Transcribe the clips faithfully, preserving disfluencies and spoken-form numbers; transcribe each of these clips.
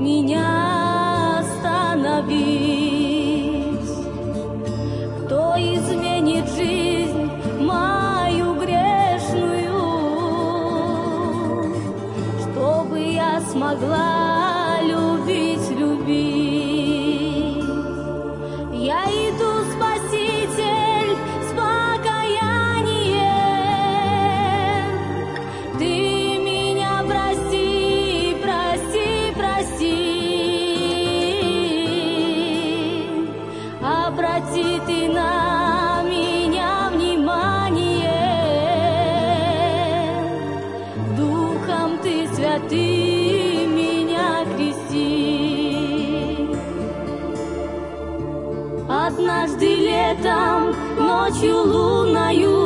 меня остановить? Кто изменит жизнь мою грешную, чтобы я смогла любить, любить? Я иду, Спаситель, с покаянием. Ты меня прости, прости, прости. Обрати ты на меня внимание. Духом ты святым меня крести. Однажды летом, ночью лунною,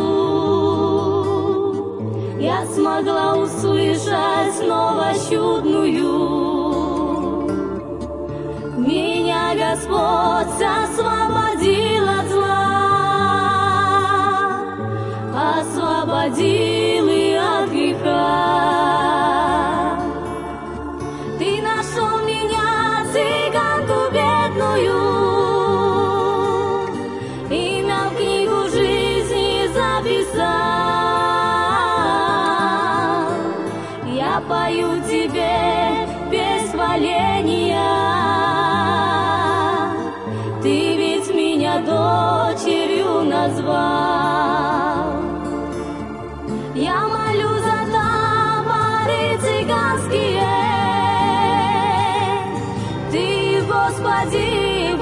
я смогла услышать снова чудную. Меня Господь освободил от зла, освободил и от греха. Ты нашел меня, цыганку бедную, имя в книгу жизни записал. Я пою тебе восхваления. Ты ведь меня дочерью назвал. Я молю за таборы цыганские. Ты, Господи,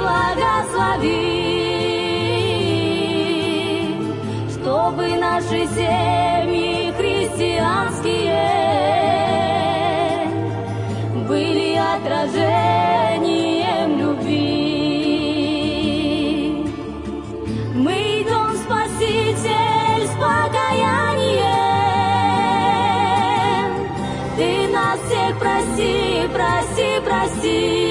благослови, чтобы наши семьи христианские были отражением любви. Мы идем, Спаситель, с покаянием. Ты нас всех прости, прости, прости.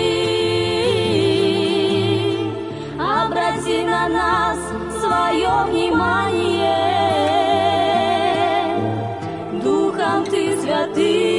Обрати на нас свое внимание. Духом ты святым